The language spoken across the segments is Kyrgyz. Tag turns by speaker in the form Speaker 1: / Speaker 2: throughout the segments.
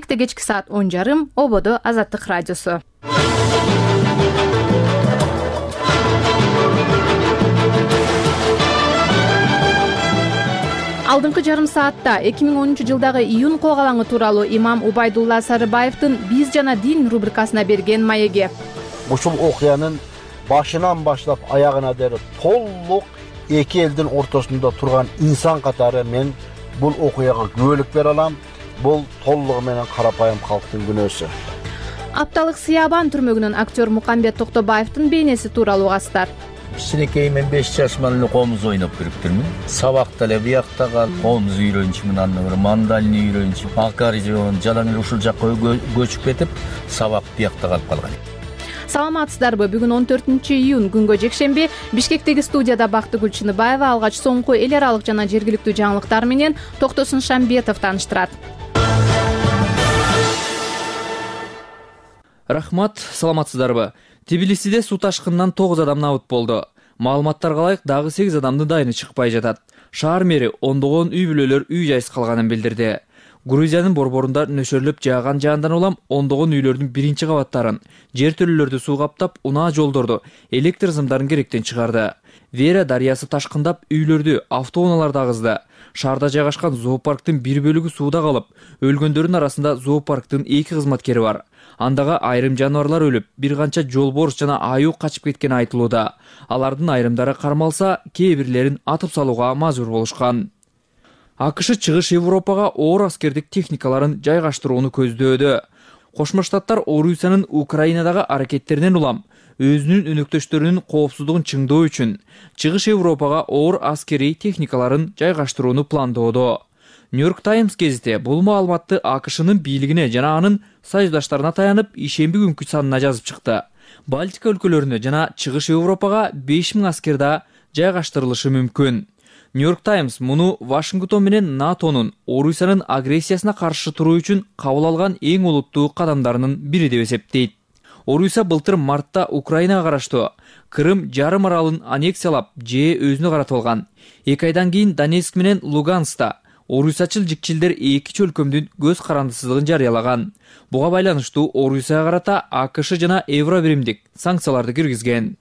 Speaker 1: Бишкекте кечки саат 10:30, Ободо Азаттык радиосу. Алдыңкы жарым саатта 2010-жылдагы июнь коогалаңы тууралуу имам Убайдулла Сарыбаевдин «Биз жана дин» рубрикасына берген маеги.
Speaker 2: Ушул окуянын башынан баштап аягына дейин толук эки элдин ортосунда турган инсан катары мен бул окуяга күбөлүк бере алам. Бул толугу менен карапайым калктын күнөөсү.
Speaker 1: Апталык Сыябан түрмөгүнүн актер Мукамбет Токтобаевдин бейнеси тууралуу угасыздар.
Speaker 3: Кичинекей мен 5 жашыман эле комуз ойноп жүрүптүрмүн. Сабакта эле биякта калып, комуз үйрөнчүмүн, андан бери мандалин үйрөнчүп, акаржон жадан эле ушул жакка көчүп кетип, сабак биякта калып калган.
Speaker 1: Саламатсыздарбы? Бүгүн 14-июнь күнгө жекшемби Бишкектеги студияда Бактыгүл Чыныбаева алгач соңку эл аралык жана жергиликтүү жаңылыктар менен Токтосун Шамбетов тааныштырат.
Speaker 4: Рахмат, саламатсыздарбы? Тбилисиде суу ташкынынан 9 адам набыт болду. Маалыматтарга ылайык дагы 8 адамдын дайыны чыкпай жатат. Шаар мэри ондогон үй бүлөлөр үй жайсыз калганын билдирди. Грузиянын борборунда нөшөрлөп жааган жаандан улам ондогон үйлөрдүн биринчи кабаттарын, жертөлөлөрдү суу каптап, унаа жолдорду, электр сымдарын керектен чыгарды. Вера дарыясы ташкындап, үйлөрдү, автоунааларды агызды. Шаарда жайгашкан зоопарктын бир бөлүгү сууда калып, өлгөндөрдүн арасында зоопарктын 2 кызматкери бар. Андагы айрым жаныбарлар өлүп, бир канча жолборс жана аюу качып кеткени айтылууда. Алардын айрымдары кармалса, кээ бирлерин атып салууга мажбур болушкан. АКШ Чыгыш Европага оор аскердик техникаларын жайгаштырууну көздөөдө. Кошмо Штаттар Орусиянын Украинадагы аракеттеринен улам өзүнүн өнөктөштөрүнүн коопсуздугун чыңдоо үчүн Чыгыш Европага оор аскерий техникаларын жайгаштырууну пландоодо. Нью-Йорк Таймс гезити бул маалыматты АКШнын бийлигине жана анын союздаштарына таянып, ишемби күнкү санына жазып чыкты. Балтика өлкөлөрүнө жана Чыгыш Европага 5000 аскер да жайгаштырылышы мүмкүн. Нью-Йорк Таймс муну Вашингтон менен НАТОнун Орусиянын агрессиясына каршы туруу үчүн кабыл алган эң олуттуу кадамдарынын бири деп эсептейт. Орусия былтыр мартта Украинага караштуу Крым жарым аралын аннексиялап, же өзүнө каратып алган. 2 айдан кийин Донецк менен Луганскта орусиячыл жикчилдер эки чөлкөмдүн көз карандысыздыгын жарыялаган. Буга байланыштуу Орусияга карата АКШ жана Евро биримдик санкцияларды киргизген.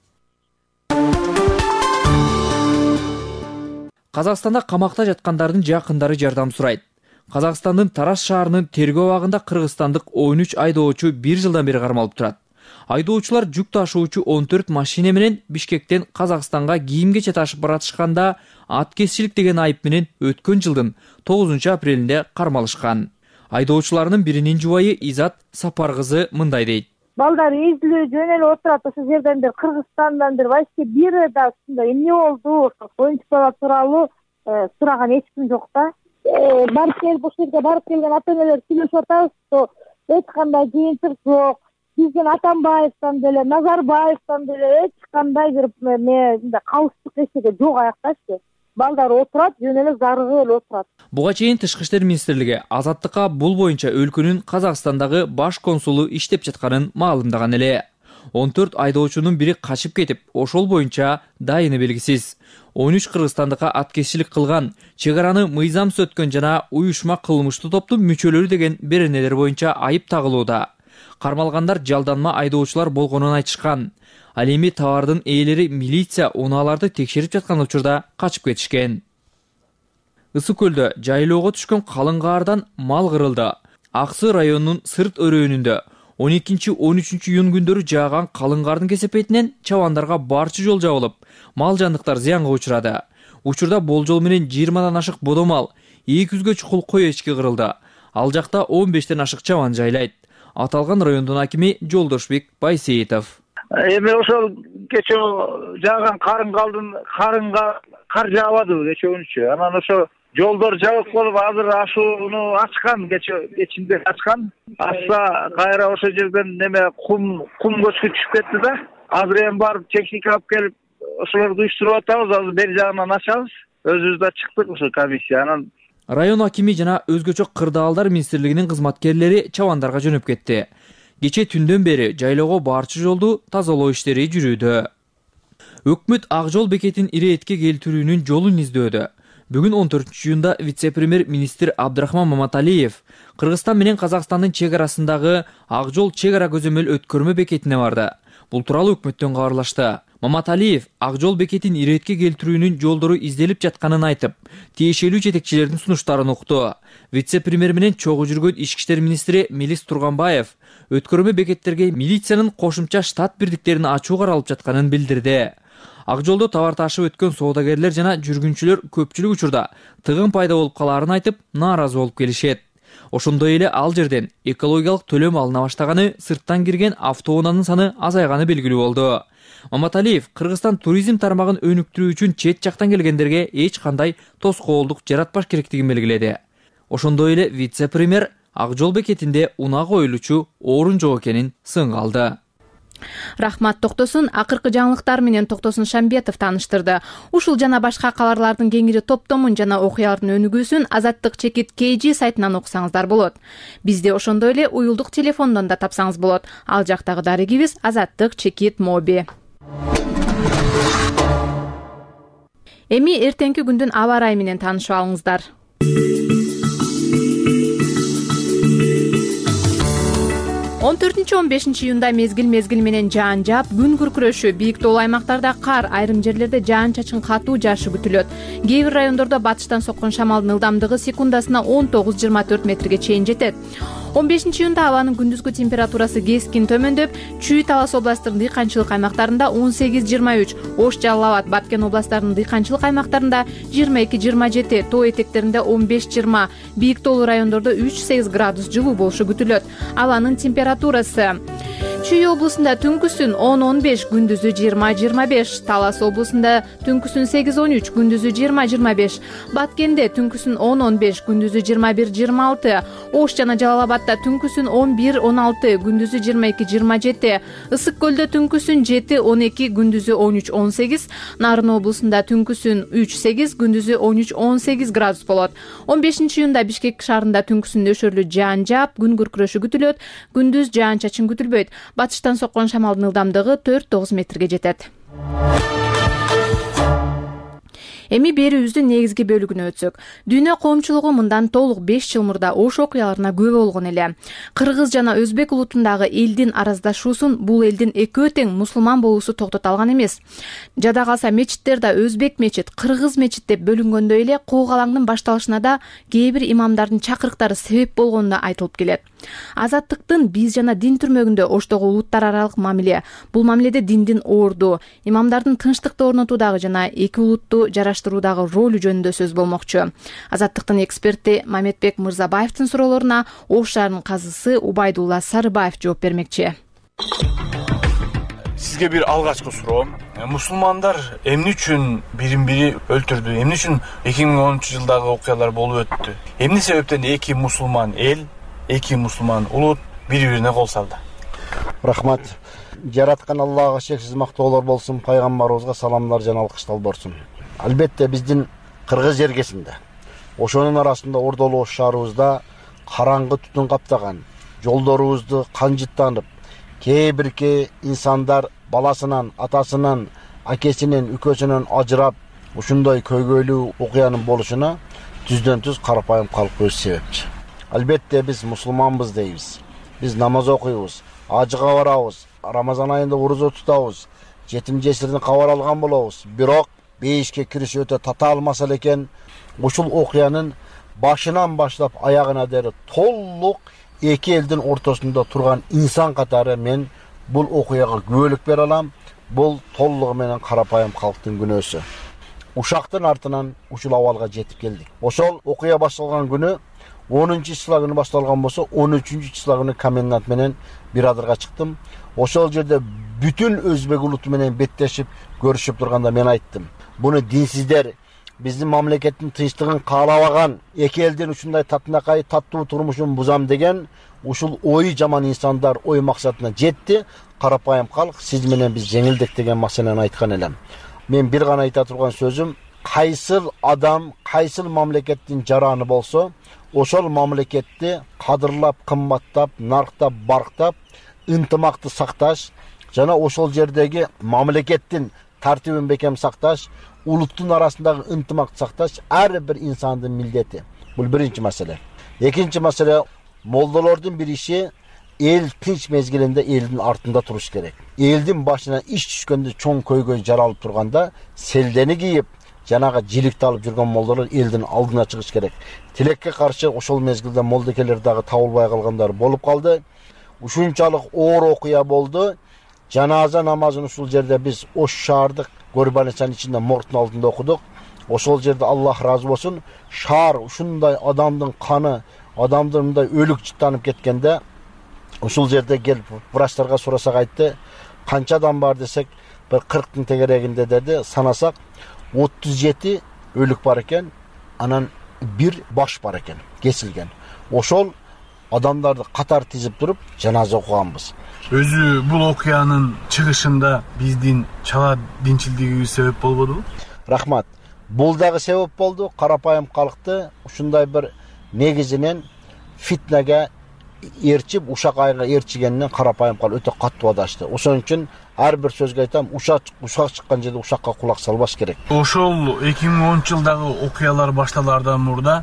Speaker 4: Казакстанда камакта жаткандардын жакындары жардам сурайт. Казакстандын Тарас шаарынын тергөө абагында кыргызстандык 13 айдоочу 1 жылдан бери кармалып турат. Айдоочулар жүк ташуучу 14 машина менен Бишкектен Казакстанга кийим-кече ташып баратышканда аткезчилик деген айып менен өткөн жылдын 9 апрелинде кармалышкан. Айдоочуларынын биринин жубайы Изат Сапар кызы мындай дейт.
Speaker 5: Балдар эзилүү жөн эле отурат, ошол жерден бир Кыргызстандан бир вообще бир да ушундай эмне болду, оюнчук бала тууралуу сураган эч ким жок да. Барып келип ушул жерге барып келген ата-энелер сүйлөшүп атабыз, эч кандай жыйынтык жок. Биздин Атамбаевден деле, Назарбаевден деле эч кандай бир калыстык эчеге жок аяктачы. Балдар отурат, жөн эле зарыгып эле отурат.
Speaker 4: Буга чейин Тышкы иштер министрлиги Азаттыкка бул боюнча өлкөнүн Казакстандагы баш консулу иштеп жатканын маалымдаган эле. 14 айдоочунун бири качып кетип, ошол боюнча дайыны белгисиз. 13 кыргызстандыкка аткезчилик кылган, чек араны мыйзамсыз өткөн жана уюшма кылмыштуу топтун мүчөлөрү деген беренелер боюнча айып тагылууда. Кармалгандар жалданма айдоочулар болгонун айтышкан. Ал эми товардын ээлери милиция унааларды текшерип жаткан учурда качып кетишкен. Ысык көлдө жайлоого түшкөн калың каардан мал кырылды. Аксы районунун Сырт өрөөнүндө 12-13 июнь күндөрү жааган калың кардын кесепетинен чабандарга барчы жол жабылып, мал жандыктар зыянга учурады. Учурда болжол менен 20дан ашык бодомал, 200гө чукул кой эчки кырылды. Ал жакта 15тен ашык чабан жайлайт. Аталган райондун акими Жолдошбек Байсеитов.
Speaker 6: Эми ошол кече жааган карынга кар жаабады кечеүнчү. Анан ошо жолдор жабык болуп, азыр ашууну ачкан, кечинде ачкан. Ачса кайра ошол жерден кум көчкү түшүп кетти да. Азыр эми барып техника алып келип, ошолорду уюштуруп атабыз. Азыр бери жагынан ачабыз. Өзүбүз да чыктык ошо комиссия. Анан
Speaker 4: район акими жана өзгөчө кырдаалдар министрлигинин кызматкерлери чабандарга жөнөп кетти. Кече түндөн бери жайлоого барчы жолду тазалоо иштери жүрүүдө. Өкмөт Ак жол бекетин иретке келтирүүнүн жолун издөөдө. Бүгүн 14-июнда вице-премьер министр Абдрахман Маматалиев Кыргызстан менен Казакстандын чек арасындагы Ак жол чек ара көзөмөл өткөрмө бекетине барды. Бул тууралуу өкмөттөн кабарлашты. Маматалиев Ак жол бекетин иретке келтирүүнүн жолдору изделип жатканын айтып, тиешелүү жетекчилердин сунуштарын укту. Вице-премьер менен чогуу жүргөн ички иштер министри Мелис Турганбаев өткөрмө бекеттерге милициянын кошумча штат бирдиктерин ачуу каралып жатканын билдирди. Ак жолдо товар ташып өткөн соодагерлер жана жүргүнчүлөр көпчүлүк учурда тыгын пайда болуп калаарын айтып, нааразы болуп келишет. Ошондой эле ал жерден экологиялык төлөм алына баштаганы, сырттан кирген автоунаанын саны азайганы белгилүү болду. Маматалиев Кыргызстан туризм тармагын өнүктүрүү үчүн чет жактан келгендерге эч кандай тоскоолдук жаратпаш керектигин белгиледи. Ошондой эле вице-премьер Ак жол бекетинде унаа коюлуучу орун жок экенин сынга алды.
Speaker 1: Рахмат Токтосун акыркы жаңылыктар менен Токтосун Шамбетов тааныштырды. Ушул жана башка кабарлардын кеңири топтомун жана окуялардын өнүгүүсүн Азаттык чекит KG сайтынан окусаңыздар болот. Бизде ошондой эле уюлдук телефондон да тапсаңыз болот. Ал жактагы дарегибиз Азаттык чекит моби. Эми эртеңки күндүн аба ырайы менен таанышып алыңыздар. Он 14-15 июнда мезгил менен жаан жаап, күн күркүрөшү, бийик тоолуу аймактарда кар, айрым жерлерде жаан-чачын катуу жаашы күтүлөт. Кээ бир райондордо батыштан соккон шамалдын ылдамдыгы секундасына 19-24 метрге чейин жетет. 15 июнда абанын күндүзгү температурасы кескин төмөндөп, Чүй Талас областарынын дыйканчылык аймактарында 18-23, Ош Жалал Абад, Баткен областарынын дыйканчылык аймактарында 22-27, тоо этектеринде 15-20, бийик тоолуу райондордо 3-8 градус жылуу болушу күтүлөт. Абанын температурасы Чүй облусунда түнкүсүн 10-15, күндүзү 20-25, Талас облусунда түнкүсүн 8-13, күндүзү 20-25, Баткенде түнкүсүн 10-15, күндүзү 21-26, Ош жана Жалал Абадда түнкүсүн 11-16, күндүзү 22-27, Ысык көлдө түнкүсүн 7-12, күндүзү 13-18, Нарын облусунда түнкүсүн 3-8, күндүзү 13-18 градус болот. 15 июнда Бишкек шаарында түнкүсүн нөшөрлүү жаан жаап, күн күркүрөшү күтүлөт, күндүз жаан-чачын күтүлбөйт. Батыштан соккон шамалдын ылдамдыгы 4-9 метрге жетет. Эми берүүбүздүн негизги бөлүгүнө өтсөк. Дүйнө коомчулугу мындан толук 5 жыл мурда Ош окуяларына күбө болгон эле. Кыргыз жана өзбек улутундагы элдин араздашуусун бул элдин экөө тең мусулман болуусу токтото алган эмес. Жада калса мечиттерде өзбек мечит, кыргыз мечит деп бөлүнгөндөй эле куугалаңдын башталышына да кээ бир имамдардын чакырыктары себеп болгону да айтылып келет. Азаттыктын биз жана дин түрмөгүндө Оштогу улуттар аралык мамиле. Бул мамиледе диндин орду, имамдардын тынчтыкты орнотуудагы жана эки улутту жараштыруудагы ролу жөнүндө сөз болмокчу. Азаттыктын эксперти Маметбек Мырзабаевдин суроолоруна Ош шаарынын казысы Убайдулла Сарыбаев жооп бермекчи.
Speaker 7: Сизге бир алгачкы суроом. Мусулмандар эмне үчүн бирин-бири өлтүрдү? Эмне үчүн 2010-жылдагы окуялар болуп өттү? Эмне себептен эки мусулман эл, эки мусулман улут бири-бирине кол салды?
Speaker 2: Рахмат. Жараткан Аллага шексиз мактоолор болсун, пайгамбарыбызга саламдар жана алкыштар болсун. Албетте биздин кыргыз жергесинде, ошонун арасында Ордолуу Ош шаарыбызда караңгы түтүн каптаган, жолдорубузду канжыттанып, кээ бирки инсандар баласынан, атасынан, акесинен, үкөсүнөн ажырап, ушундай көйгөйлүү окуянын болушуна түздөн-түз карапайым калк өз себепчи. Албетте биз мусулманбыз дейбиз. Биз намаз окуйбуз, ажыга барабыз, Рамазан айында орозо тутабыз, жетим жесирдин кабар алган болобуз. Бирок бейишке кириш өтө татаал маселе экен. Ушул окуянын башынан баштап аягына дейин толук эки элдин ортосунда турган инсан катары мен бул окуяга күбөлүк бере алам. Бул толугу менен карапайым калктын күнөөсү. Ушактын артынан ушул абалга жетип келдик. Ошол окуя башталган күнү 10-числа күнү башталган болсо, 13-числа күнү комендант менен бир адырга чыктым. Ошол жерде бүтүн өзбек улуту менен беттешип көрүшүп турганда мен айттым: буну динсиздер, биздин мамлекеттин тынчтыгын каалабаган, эки элдин ушундай татынакай таттуу турмушун бузам деген ушул ой жаман инсандар ой максатына жетти. Карапайым калк, сиз менен биз жеңилдик деген маселени айткан элем. Мен бир гана айта турган сөзүм: кайсыл адам, кайсыл мамлекеттин жараны болсо, ошол мамлекетти кадырлап, кымбаттап, нарктап, барктап, ынтымакты сакташ жана ошол жердеги мамлекеттин тартибин бекем сакташ, улуттун арасындагы ынтымакты сакташ ар бир инсандын милдети. Бул биринчи маселе. Экинчи маселе, молдолордун бир иши эл тынч мезгилинде элдин артында туруш керек. Элдин башына иш түшкөндө чоң көйгөй жаралып турганда селдени кийип, жанагы жиликти алып жүргөн молдолор элдин алдына чыгыш керек. Тилекке каршы ошол мезгилде молдокелер дагы табылбай калгандар болуп калды. Ушунчалык оор окуя болду. Жаназа намазын ушул жерде биз Ош шаардык Горбанычан ичинде мордун алдында окудук. Ошол жерде Аллах разы болсун, шаар ушундай адамдын каны, адамдын мындай өлүк жыттанып кеткенде ушул жерде келип врачтарга сурасак айтты, канча адам бар десек, бир 40-тын тегерегинде деди, санасак 37 өлүк бар экен, анан бир баш бар экен, кесилген. Ошол адамдарды катар тизип туруп жаназа окуганбыз.
Speaker 7: Өзү бул окуянын чыгышында биздин чала динчилдигибиз себеп болбодубу?
Speaker 2: Рахмат. Бул дагы себеп болду. Карапайым калкты ушундай бир негизинен фитнеге ээрчип, ушак айга ээрчигенинен карапайым кал өтө каттуу адашты. Ошон үчүн ар бир сөзгө айтам, ушак чыккан жерде ушакка кулак салбаш керек.
Speaker 7: Ошол 2010-жылдагы окуялар башталаардан мурда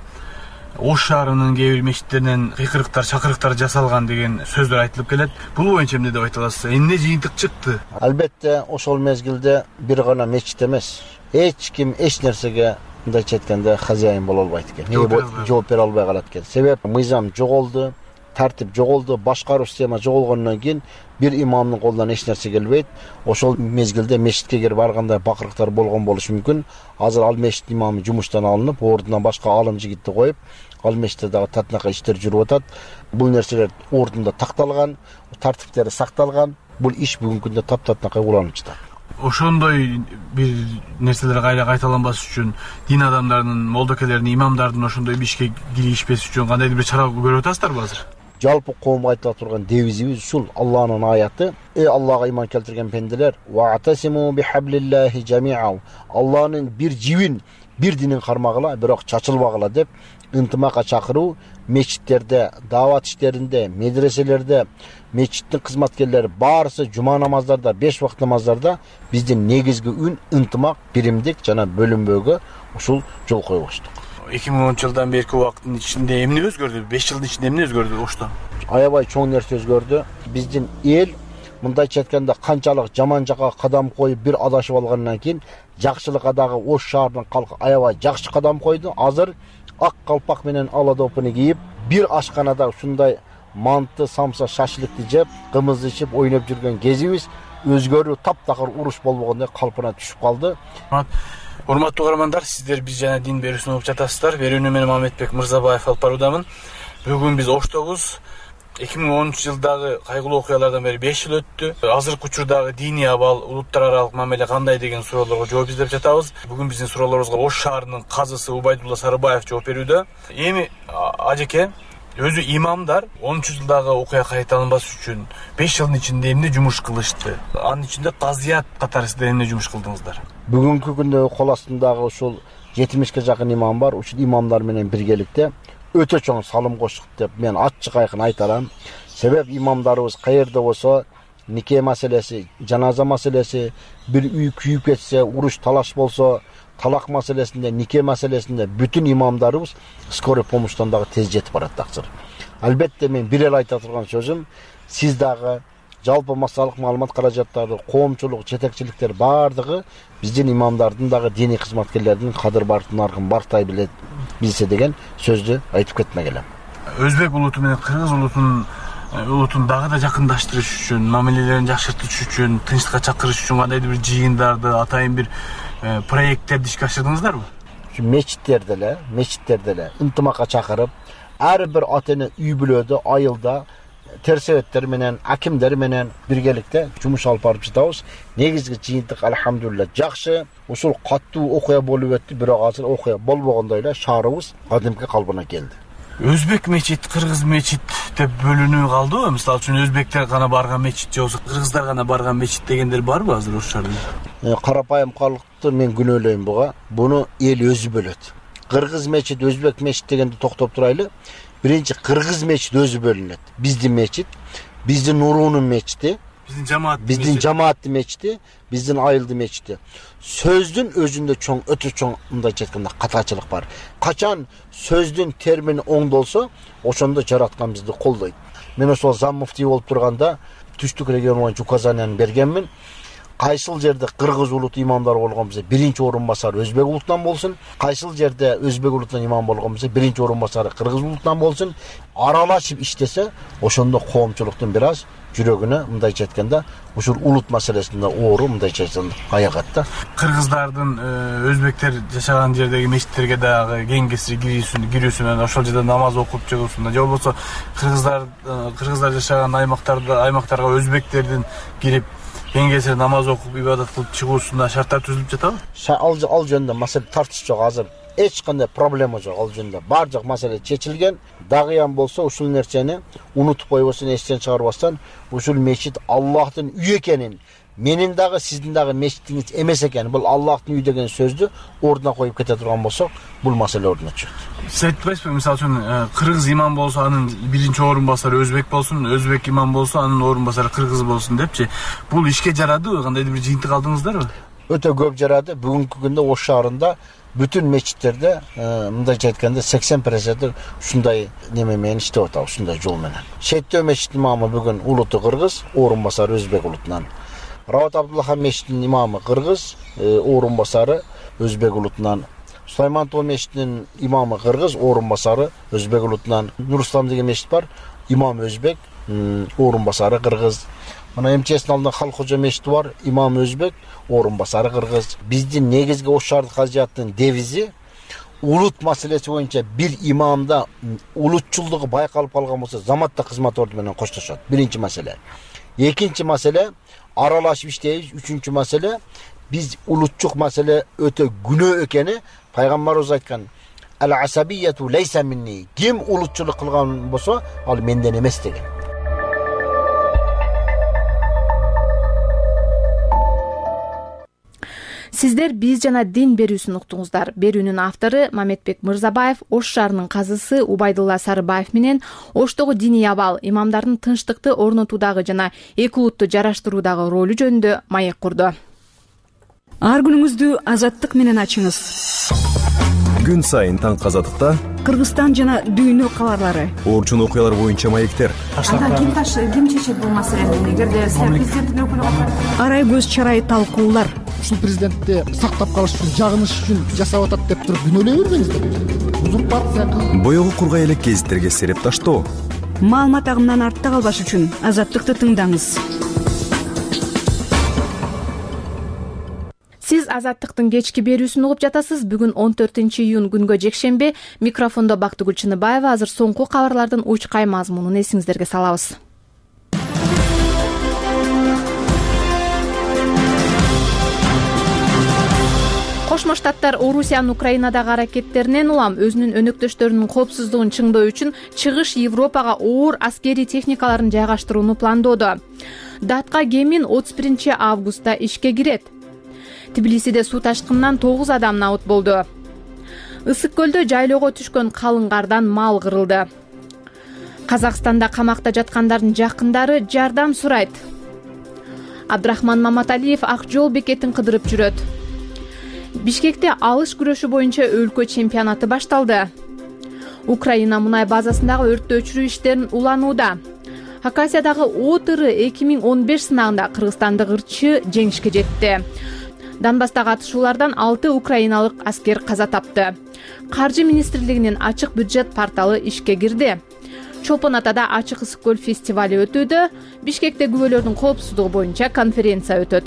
Speaker 7: Ош шаарынын кээ бир мечиттеринен кыйкырыктар, чакырыктар жасалган деген сөздөр айтылып келет. Бул боюнча эмне деп айта аласыз? Эмне жыйынтык чыкты?
Speaker 2: Албетте, ошол мезгилде бир гана мечит эмес, эч ким эч нерсеге мындайча айтканда хозяин боло албайт экен. Жооп бере албай калат экен. Себеп мыйзам жоголду, тартип жоголду, башкаруу система жоголгондон кийин бир имамдын колунан эч нерсе келбейт. Ошол мезгилде мечитке кирип барганда бакырыктар болгон болушу мүмкүн. Азыр ал мечит имамы жумуштан алынып, ордуна башка алым жигитти коюп, ал мечитте дагы татынака иштер жүрүп атат. Бул нерселер ордунда такталган, тартиптери сакталган. Бул иш бүгүнкү күндө таптатынака уланып жатат.
Speaker 7: Ошондой бир нерселер кайра кайталанбас үчүн дин адамдарынын, молдокелердин, имамдардын ошондой ишке киришпеси үчүн кандайдыр бир чара көрүп атасыздарбы азыр?
Speaker 2: Жалпы коомго айтыла турган девизибиз ушул. Алланын аяты: "Ey Аллага иман келтирген пенделер, вa'tasimu bihablillahi jami'an." Алланын бир жибин, бир динин кармагыла, бирок чачылбагыла деп ынтымакка чакыруу, мечиттерде, дават иштеринде, медреселерде, мечиттин кызматкерлери баарысы жума намаздарда, 5 вакыт намаздарда биздин негизги үн ынтымак, биримдик жана бөлүнбөөгө ушул жол койбоштук.
Speaker 7: 2010-жылдан берки убакыттын ичинде эмне өзгөрдү? 5 жылдын ичинде эмне өзгөрдү Ошто?
Speaker 2: Аябай чоң нерсе өзгөрдү. Биздин эл мындайча айтканда канчалык жаман жакка кадам коюп бир адашып алгандан кийин жакшылыкка дагы Ош шаарынын калкы аябай жакшы кадам койду. Азыр ак калпак менен ала допуну кийип, бир ашканада ушундай манты, самса, шашлыкты жеп, кымыз ичип, ойноп жүргөн кезибиз өзгөрүү таптакыр уруш болбогондой калпына түшүп калды.
Speaker 7: Урматтуу көрөрмандар, сиздер биз жана дин берүүсүн угуп жатасыздар. Берүүнү мен Мамедбек Мырзабаев алып баруудамын. Бүгүн биз Оштогуз. 2010-жылдагы кайгылуу окуялардан бери 5 жыл өттү. Азыркы учурдагы диний абал, улуттар аралык мамиле кандай деген суроолорго жооп издеп жатабыз. Бүгүн биздин суроолорубузга Ош шаарынын казысы Убайдулла Сарыбаев жооп берүүдө. Эми ажеке, өзү имамдар 10-жылдагы окуя кайталанбас үчүн 5 жылдын ичинде эмне жумуш кылышты? Анын ичинде казият катары сиздер эмне жумуш кылдыңыздар?
Speaker 2: Бүгүнкү күндө кол астындагы ушул 70ке жакын имам бар. Ушул имамдар менен биргеликте өтө чоң салым коштук деп мен ачык айкын айта алам. Себеп имамдарыбыз каерде болсо нике маселеси, жаназа маселеси, бир үй күйүп кетсе, уруш талаш болсо, талак маселесинде, нике маселесинде бүтүн имамдарыбыз скорый помощьтан дагы тез жетип барат таксыр. Албетте мен бир эле айта турган сөзүм, сиз дагы жалпы массалык маалымат каражаттары, коомчулук, жетекчиликтер бардыгы биздин имамдардын дагы диний кызматкерлердин кадыр-барктын аркын бартай билсе деген сөздү айтып кетмек элем.
Speaker 7: Өзбек улуту менен кыргыз улутун дагы да жакындаштырыш үчүн, мамилелерин жакшыртыш үчүн, тынчтыкка чакырыш үчүн кандайдыр бир жыйындарды, атайын бир проекттерди ишке ашырдыңыздарбы?
Speaker 2: Мечиттерде эле ынтымакка чакырып, ар бир ата-эне үй бүлөдө, айылда терсебеттер менен, акимдер менен биргеликте жумуш алып барып жатабыз. Негизги жыйынтык алхамдулилла жакшы. Ушул каттуу окуя болуп өттү, бирок азыр окуя болбогондой эле шаарыбыз кадимки калыбына келди.
Speaker 7: Өзбек мечит, кыргыз мечит деп бөлүнүү калдыбы? Мисалы үчүн өзбектер гана барган мечит же болбосо кыргыздар гана барган мечит дегендер барбы азыр Ош шаарында?
Speaker 2: Карапайым калыкты мен күнөөлөйм буга. Буну эл өзү бөлөт. Кыргыз мечит, өзбек мечит дегенди токтоп турайлы. Биринчи кыргыз мечит өзү бөлүнөт. Биздин мечит, биздин Нурунун мечити, биздин жамааттын мечити, биздин айылдын мечити. Сөздүн өзүндө чоң, өтө чоң, мындайча айтканда катачылык бар. Качан сөздүн термини оңдолсо, ошондо жараткан бизди колдойт. Мен ошол зам муфтий болуп турганда түштүк регион боюнча указанияны бергенмин. Кайсыл жерде кыргыз улут имамдар болгон болсо, биринчи орун басары өзбек улутунан болсун. Кайсыл жерде өзбек улутунан имам болгон болсо, биринчи орун басары кыргыз улутунан болсун. Аралашып иштесе, ошондо коомчулуктун бир аз жүрөгүнө мындайча айтканда ушул улут маселесинде оору мындайча айтканда аягат да.
Speaker 7: Кыргыздардын өзбектер жашаган жердеги мечиттерге дагы кеңгесир кирүүсүнөн, ошол жерде намаз окуп чыгуусунда, же болбосо кыргыздар жашаган аймактарга өзбектердин кирип кеңгесир намаз окуп ибадат кылып чыгуусунда шарттар түзүлүп жатабы?
Speaker 2: Ал жөнүндө маселе тартыш жок азыр. Эч кандай проблема жок ал жөнүндө. Бардык маселе чечилген. Дагыян болсо ушул нерсени унутуп койбостон, эстен чыгарбастан, ушул мечит Аллахтын үйү экенин, менин дагы сиздин дагы мечитиңиз эмес экен, бул Аллахтын үйү деген сөздү ордуна коюп кете турган болсок, бул маселе ордуна чыгат.
Speaker 7: Сиз айтпайсызбы, мисалы үчүн кыргыз имам болсо анын биринчи орун басары өзбек болсун, өзбек имам болсо анын орун басары кыргыз болсун депчи. Бул ишке жарадыбы? Кандайдыр бир жыйынтык алдыңыздарбы?
Speaker 2: Өтө көп жарады. Бүгүнкү күндө Ош шаарында бүтүн мечиттерде мындайча айтканда 80% ушундай неме менен иштеп атат, ушундай жол менен. Шеттөө мечитинин имамы бүгүн улуту кыргыз, орун басары өзбек улутунан. Рават Абдуллахан мечитинин имамы кыргыз, орун басары өзбек улутунан. Сулайман Тоо мечитинин имамы кыргыз, орун басары өзбек улутунан. Нур-Ислам деген мечит бар, имам өзбек, орун басары кыргыз. Мына МЧСтин алдында Халкожо мечити бар, имам өзбек, орун басары кыргыз. Биздин негизги Ош шаардык хажыяттын девизи улут маселеси боюнча бир имамда улутчулдугу байкалып калган болсо, заматта кызмат орду менен коштошот. Биринчи маселе. Экинчи маселе аралашып иштейбиз. Үчүнчү маселе биз улутчук маселе өтө күнөө экени пайгамбарыбыз айткан: "Ал-асабияту лейса минни". Ким улутчулук кылган болсо, ал менден эмес деген.
Speaker 1: Сиздер биз жана дин берүүсүн уктуңуздар. Берүүнүн автору Мамедбек Мырзабаев, Ош шаарынын казысы Убайдулла Сарыбаев менен Оштогу диний абал, имамдардын тынчтыкты орнотуудагы жана эки улутту жараштыруудагы ролу жөнүндө маек курду.
Speaker 8: Ар күнүңүздү азаттык менен ачыңыз.
Speaker 9: Күн сайын таң азаттыкта
Speaker 8: Кыргызстан жана дүйнө кабарлары,
Speaker 9: орчун окуялар боюнча маектер.
Speaker 8: Ким чечет бул маселени? Эгерде президенттин өкүлү арай көз чарай талкуулар.
Speaker 10: Ушул президентти сактап калыш үчүн, жагыныш үчүн жасап атат деп туруп күнөөлөй бербеңиздер. Узурпация.
Speaker 9: Боёгу кургай элек гезиттерге сереп таштоо.
Speaker 8: Маалымат агымынан артта калбаш үчүн азаттыкты тыңдаңыз.
Speaker 1: Сиз азаттыктын кечки берүүсүн угуп жатасыз. Бүгүн 14-июнь күнгө жекшемби. Микрофондо Бактыгүл Чыныбаева. Азыр соңку кабарлардын учкай мазмунун эсиңиздерге салабыз. Кошмо Штаттар Орусиянын Украинадагы аракеттеринен улам өзүнүн өнөктөштөрүнүн коопсуздугун чыңдоо үчүн чыгыш Европага оор аскерий техникаларын жайгаштырууну пландоодо. Датка Гемин 31 августта ишке кирет. Тбилисиде суу ташкынынан 9 адам набыт болду. Ысык көлдө жайлоого түшкөн калың кардан мал кырылды. Казакстанда камакта жаткандардын жакындары жардам сурайт. Абдрахман Маматалиев Ак жол бекетин кыдырып жүрөт. Бишкекте алыш күрөшү боюнча өлкө чемпионаты башталды. Украина мунай базасындагы өрттү өчүрүү иштерин уланууда. Хакасиядагы ОТР 2015 сынагында кыргызстандык ырчы жеңишке жетти. Донбасстагы атышуулардан 6 украиналык аскер каза тапты. Каржы министрлигинин ачык бюджет порталы ишке кирди. Чолпон Атада ачык ысык көл фестивали өтүүдө. Бишкекте күбөлөрдүн коопсуздугу боюнча конференция өтөт.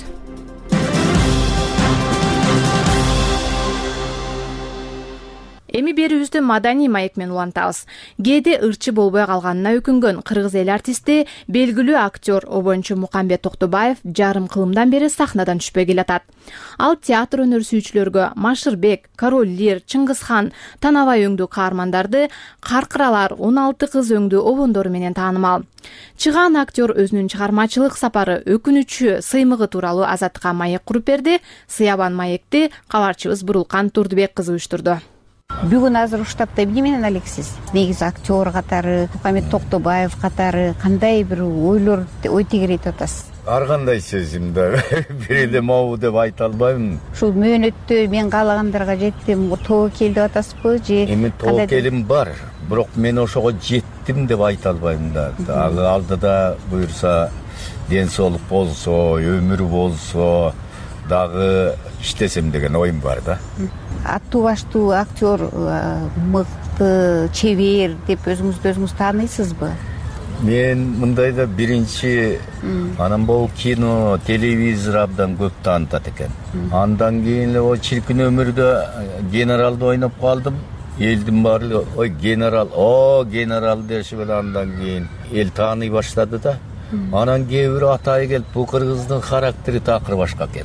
Speaker 1: Эми берүүбүздү маданий маек менен улантабыз. Кээде ырчы болбой калганына өкүнгөн кыргыз эл артисти, белгилүү актер Обончу Мукамбет Токтубаев жарым кылымдан бери сахнадан түшпөй келатат. Ал театр өнөр сүйүүчүлөргө Машырбек, Король Лир, Чыңгызхан, Танабай өңдүү каармандарды, Каркыралар, 16 кыз өңдүү обондору менен таанымал. Чыгаан актер өзүнүн чыгармачылык сапары, өкүнүчү, сыймыгы тууралуу Азаттыкка маек куруп берди. Сыябан маекти кабарчыбыз Бурулкан Турдубек кызы уюштурду.
Speaker 11: Бүгүн азыр уштапта эмне менен алексиз? Негизи актер катары, Мукамбет Токтубаев катары кандай бир ойлор ой тегерейт атасыз?
Speaker 3: ар кандай сезимде бир эле могу деп айта албайм.
Speaker 11: Ушул мөөнөттө мен каалагандарга жеттим, тобокел деп атасызбы же?
Speaker 3: Эми тобокелим бар, бирок мен ошого жеттим деп айта албайм да. Алдыда буюрса ден соолук болсо, өмүр болсо дагы иштесем деген оюм бар да.
Speaker 11: Аттуу баштуу актер мыкты, чебер деп өзүңүздү өзүңүз тааныйсызбы?
Speaker 3: Мен мындайда биринчи анан бул кино, телевизор абдан көп таанытат экен. Андан кийин эле о чиркин өмүрдө генералды ойноп калдым. Элдин баары ой генерал дешип эле андан кийин эл тааный баштады да. Анан кээ бир атайы келип, бул кыргыздын характери такыр башка экен.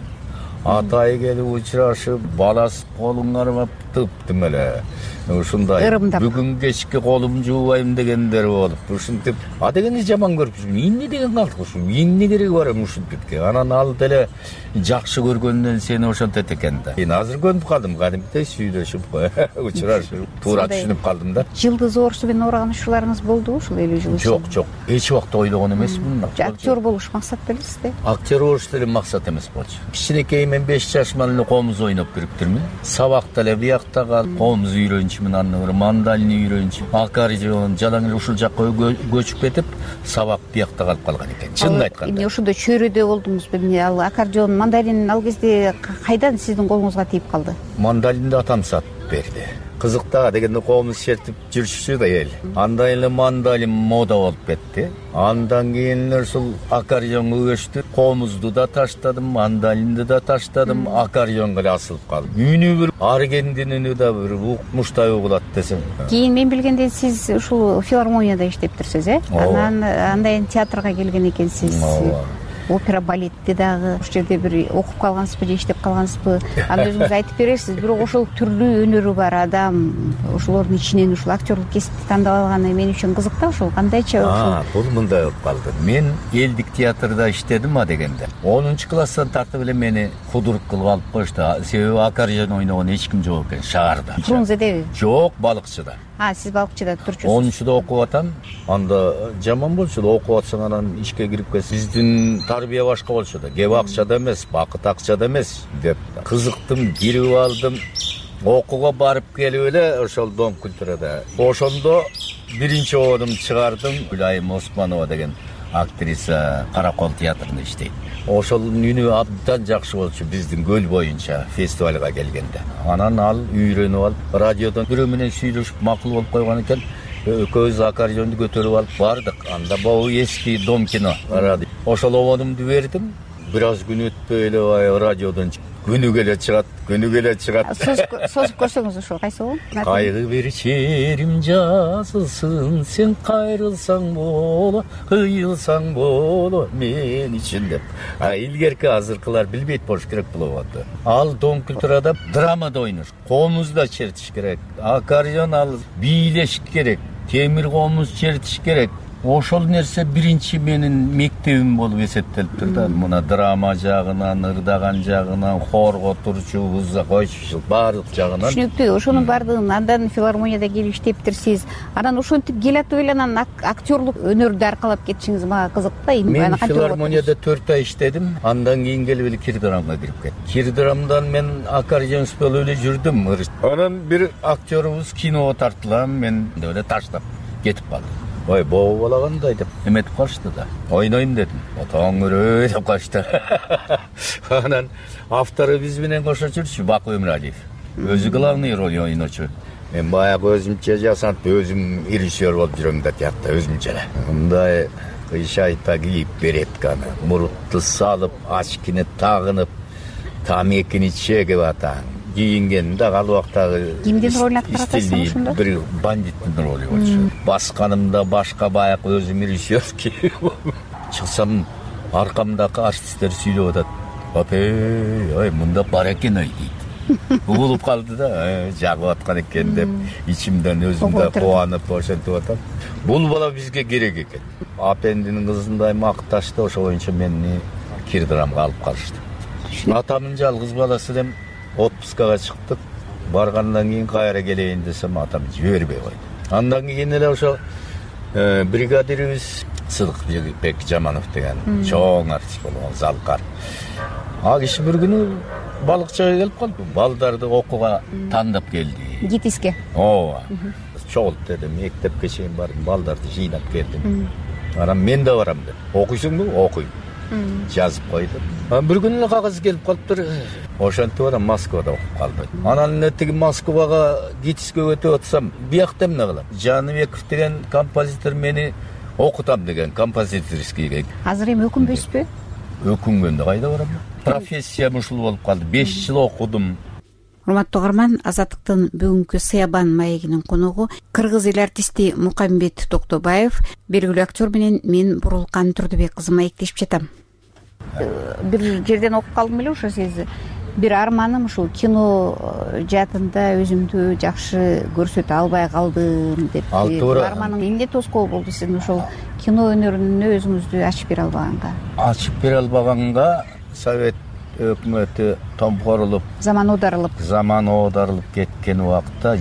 Speaker 3: Атайы келип учурашып, баласы колун кармап тыптым эле. Ушундай бүгүн кечки колум жуубайм дегендер болуп, ушинтип, дегенди жаман көрүп жүрмүн. Эмне деген калдык ушу? Эмне кереги бар ушинтипке? Анан ал деле жакшы көргөндөн сени ошентет экен да. Мен азыр көнүп калдым, кадимкидей сүйлөшүп, учурашып, туура түшүнүп калдым да.
Speaker 11: Жылдыз оорусу менен ооруган учурларыңыз болдубу ушул 50 жыл ичинде?
Speaker 3: Жок, эч убакта ойлогон эмесмин.
Speaker 11: Актер болуш максат белесиз да?
Speaker 3: Актер болуш деле максат эмес болчу. Кичинекей мен 5 жашыман эле комуз ойноп жүрүптүрмүн. Сабакта эле биякта калып, комуз үйрөнчүмүн, аны мандалини үйрөнчү. Аккордеон жалаң эле ушул жакка көчүп кетип, сабак биякта калып калган экен. Чынын айтканда.
Speaker 11: Эмне ошондо чөйрөдө болдуңузбу? Эмне ал аккордеон, мандалин ал кезде кайдан сиздин колуңузга тийип калды?
Speaker 3: Мандалинди атам сатып берди. Кызыктага дегенде комуз чертип жүрүшчү да эл. Андан эле мандалин мода болуп кетти. Андан кийин ушул аккордеонго көчтү. Комузду да таштадым, мандалинди да таштадым, аккордеонго эле асылып калдым. Үнү бир аргендин үнү да бир укмуштай угулат десем.
Speaker 11: Кийин мен билгенде сиз ушул филармонияда иштептирсиз, Анан андан театрга келген экенсиз. Опера, балетти дагы ушул жерде бир окуп калгансызбы же иштеп калгансызбы? Аны өзүңүз айтып бересиз. Бирок ошол түрлүү өнөрү бар адам ошолордун ичинен ушул актерлук кесипти тандап алганы мен үчүн кызык да. Ошол кандайча ошол?
Speaker 3: Бул мындай болуп калды. Мен элдик театрда иштедим дегенде. 10-класстан тартып эле мени худрук кылып алып коюшту. Себеби аккордеон ойногон эч ким жок экен шаарда.
Speaker 11: Фрунзедеби?
Speaker 3: Жок, балыкчыда.
Speaker 11: Сиз балыкчыда турчусуз.
Speaker 3: 10-чуда окуп атам. Анда жаман болчу да, окуп атсаң анан ишке кирип келсең, биздин тарбия башка болчу да. Кеп акчада эмес, бакыт акчада эмес деп кызыктым, кирип алдым. Окууга барып келип эле ошол Дом культурада. Ошондо биринчи ободумду чыгардым. Гүлайым Османова деген актриса Каракол театрында иштейт. Ошонун үнү абдан жакшы болчу биздин көл боюнча фестивалга келгенде. Анан ал үйрөнүп алып, радиодон бирөө менен сүйлөшүп макул болуп койгон экен. Экөөбүз аккордеонду көтөрүп алып бардык. Анда бул эски Дом кино радио. Ошол ободумду бердим. Бир аз күн өтпөй эле радиодон күнүгө эле чыгат.
Speaker 11: Созуп көрсөңүз ошол кайсы болу?
Speaker 3: Кайгы бир черим жазылсын, сен кайрылсаң боло, кыйылсаң боло мен үчүн деп. Илгерки азыркылар билбейт болуш керек бул ободду. Ал Дом культурада драмада ойнош, комузда чертиш керек, аккордеон ал бийлеш керек, темир комуз чертиш керек. Ошол нерсе биринчи менин мектебим болуп эсептелиптир да. Мына драма жагынан, ырдаган жагынан, хорго турчу, койчу баардык жагынан.
Speaker 11: Түшүнүктүү. Ошонун баардыгын андан филармонияда келип иштептирсиз. Анан ошентип келатып эле анан актерлук өнөрдү аркалап кетишиңиз мага кызык да.
Speaker 3: Мен филармонияда 4 ай иштедим. Андан кийин келип эле Кирдрамга кирип кеттим. Кирдрамдан мен аккордеон спелип эле жүрдүм. Анан бир актерубуз киного тартылам, мен деп эле таштап кетип калдым. Ой, боо балагандай деп эметип калышты да. Ойнойм дедим. Отоңөрөй деп калышты. Анан автору биз менен кошо жүрчү Баку Эмиралиев. Өзү главный роль ойночу. Мен баягы өзүмчө жасанып, өзүм режиссер болуп жүрөм да театрда өзүмчө эле. Мындай кыйшайта кийип берет каны. Мурутту салып, очкини тагынып, тамекини чегип атаң. Кийинген да ал убактагы
Speaker 11: кимдин ролун аткарасыз ошондо?
Speaker 3: Бир бандиттин роли болчу. Басканымда башка баягы өзүм режиссер чыксам, аркамдагы артисттер сүйлөп атат. Ой, мында бар экен ой дейт. Угулуп калды да, жагып аткан экен деп ичимден өзүмдө кубанып ошентип атам. Бул бала бизге керек экен. Апендинин кызындай макташты, ошо боюнча мени Кирдрамга алып калышты. Атамдын жалгыз баласы элем. Отпускага чыктык. Баргандан кийин кайра келейин десем, атам жибербей койду. Андан кийин эле ошо бригадирибиз Сыдыкбек Жаманов деген чоң артист болгон, Залкар. А киши бир күнү балыкчыга келип калды. Балдарды окууга тандап келди.
Speaker 11: ГИТИСке.
Speaker 3: Ооба. Чогулт дедим, мектепке чейин бардым, балдарды жыйнап келдим. Анан мен да барам деп. Окуйсуңбу? Окуйм. Жазып койдум. Бир күнү эле кагаз келип калыптыр. Ошентип анан Москвада окуп калдым. Анан тиги Москвага ГИТИСке өтүп атсам, биякта эмне кылам? Жаныбеков деген композитор мени окутам деген, композиторскийге.
Speaker 11: Азыр эми өкүнбөйсүзбү?
Speaker 3: Өкүнгөндө кайда барам? Профессиям ушул болуп калды. 5 жыл окудум.
Speaker 11: Урматтуу угарман, Азаттыктын бүгүнкү Саябан маегинин коногу кыргыз эл артисти Мукамбет Токтобаев, белгилүү актер менен мен Бурулкан Турдубек кызы маектешип жатам. Бир жерден окуп калдым эле ошо сиз. Бир арманым ушул кино жаатында өзүмдү жакшы көрсөтө албай калдым деп. Арманың эмне тоскоол болду сиздин ошол кино өнөрүнө өзүңүздү ачып бере албаганга?
Speaker 3: Ачып бере албаганга Совет өкмөтү томпорулуп,
Speaker 11: заман оодарылып кеткен убакта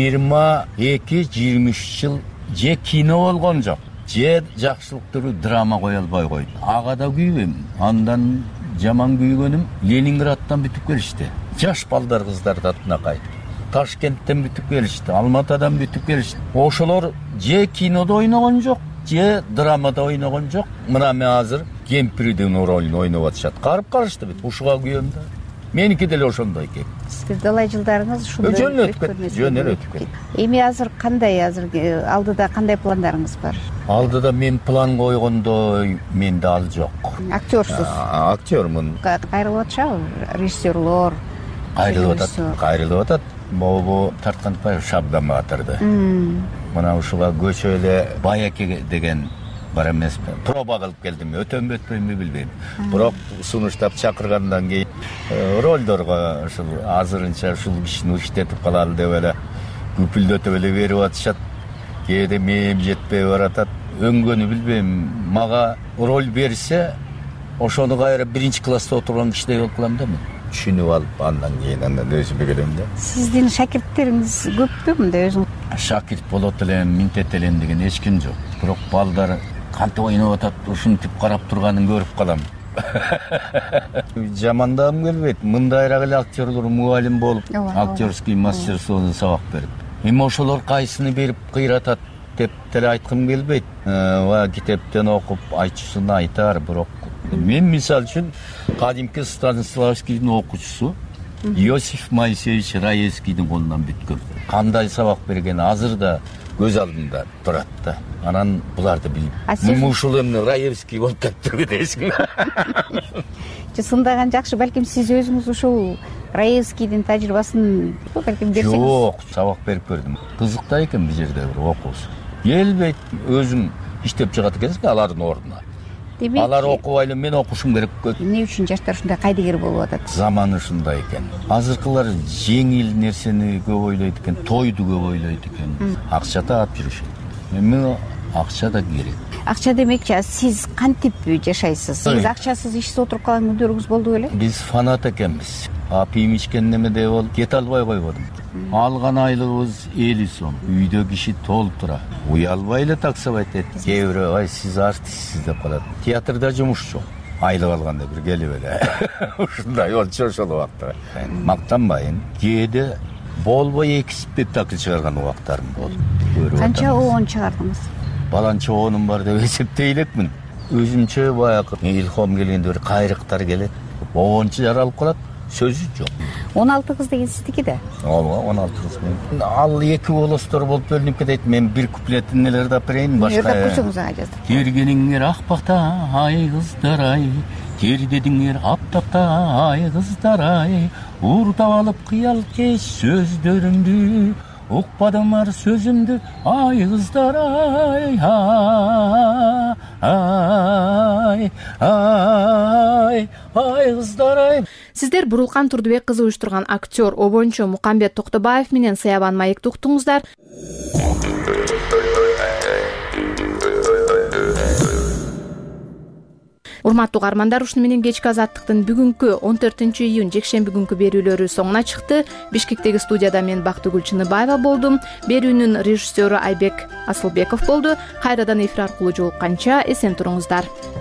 Speaker 11: 22-23 жыл же кино болгон жок, же жакшылыктуу драма кое албай койду. Ага да күйбөйм. Андан жаман күйгөнүм Ленинградтан бүтүп келишти. Жаш балдар кыздар татынакай. Ташкенттен бүтүп келишти, Алматадан бүтүп келишти. Ошолор же кинодо ойногон жок, же драмада ойногон жок. Мына мен азыр кемпирдин ролун ойноп атышат. Карып калышты бүт. Ушуга күйөм да. Меники деле ошондой экен. Сиздин далай жылдарыңыз ушундай жөн эле өтүп кетти. Эми азыр кандай, алдыда кандай пландарыңыз бар?
Speaker 3: Алдыда мен план койгондой менде ал жок.
Speaker 11: Актерсуз.
Speaker 3: Актёрмун.
Speaker 11: Кайрылып атышабы режиссерлор?
Speaker 3: Кайрылып атат. Могу Тартканбаев Шабдан батырды. Мына ушуга көчө эле Баяке деген бар эмеспи? Проба кылып келдим, өтөмбү өтпөймү билбейм. Бирок сунуштап чакыргандан кийин ролдорго ушул азырынча ушул кишини иштетип калалы деп эле күпүлдөтүп эле берип атышат. Кээде мээм жетпей баратат. Өңгөнү билбейм. Мага роль берсе, ошону кайра 1-класста отурган кишидей болуп калам да мен. Түшүнүп алып, андан кийин өзүмө келем да.
Speaker 11: Сиздин шакирттериңиз көппү мындай өзүң?
Speaker 3: Шакирт болот элем, минтет элем деген эч ким жок. Бирок балдар кантип ойноп атат, ушинтип карап турганын көрүп калам. Жамандагым келбейт. Мындайраак эле актерлор мугалим болуп, актерский мастерствону сабак берип. Эми ошолор кайсыны берип кыйратат деп деле айткым келбейт. Китептен окуп айтчусын айтар, бирок мен мисалы үчүн кадимки Станиславскийдин окуучусу Иосиф Моисеевич Раевскийдин колунан бүткөм. Кандай сабак бергени азыр да көз алдымда турат да. Анан буларды билип, ушул эмне Раевский болуп кетти дейсиң.
Speaker 11: Чындаган жакшы, балким сиз өзүңүз ушул Раевскийдин тажрыйбасын балким берсеңиз.
Speaker 3: Жок, сабак берип көрдүм. Кызыкта экен бул жерде бир окуусу. Келбейт, өзүң иштеп чыгат экенсиң алардын ордуна. Алар окубай эле мен окушум керек.
Speaker 11: Эмне үчүн жаштар ушундай кайдыгер болуп атат?
Speaker 3: Заман ушундай экен. Азыркылар жеңил нерсени көп ойлойт экен, тойду көп ойлойт экен. Акча таап жүрүшөт. Эми акча да керек.
Speaker 11: Акча демекчи, сиз кантип жашайсыз? Сиз акчасыз ишсиз отуруп калган күндөрүңүз болду беле?
Speaker 3: Биз фанат экенбиз. Апийим ичкен немедей болуп кете албай койбодум. Алган айлыгыбыз 50 сом. Үйдө киши толуп тура. Уялбай эле таксап айтат. Кээ бирөө ай сиз артистсиз деп калат. Театрда жумуш жок. Айлык алганда бир келип эле. Ушундай болчу ошол убакта. Мактанбайын. Кээде болбой 2 спектакль чыгарган убактарым болду.
Speaker 11: Канча оон чыгардыңыз?
Speaker 3: Баланча оонум бар деп эсептей элекмин. Өзүмчө баягы илхом келгенде бир кайрыктар келет. Оончу жаралып калат. Сөзү жок.
Speaker 11: 16 кыз деген сиздики да?
Speaker 3: Ооба, 16 кыз мен. Ал эки болостор болуп бөлүнүп кетет. Мен бир куплетин эле да берейин башка.
Speaker 11: Жырдап койсоңуз ага жаздырып.
Speaker 3: Тергениңер акпакта ай кыздар ай, тердедиңер аптапта ай кыздар ай, уурдап алып кыял кеч сөздөрүмдү, укпадыңар сөзүмдү ай кыздар ай, ай, ай, ай кыздар ай.
Speaker 1: Сиздер Бурулкан Турдубек кызы уюштурган актер обончо Мукамбет Токтобаев менен Саябан маекти уктуңуздар. Урматтуу каармандар, ушуну менен кечки азаттыктын бүгүнкү 14-июнь жекшемби күнкү берүүлөрү соңуна чыкты. Бишкектеги студияда мен Бактыгүл Чыныбаева болдум. Берүүнүн режиссеру Айбек Асылбеков болду. Кайрадан эфир аркылуу жолукканча эсен туруңуздар.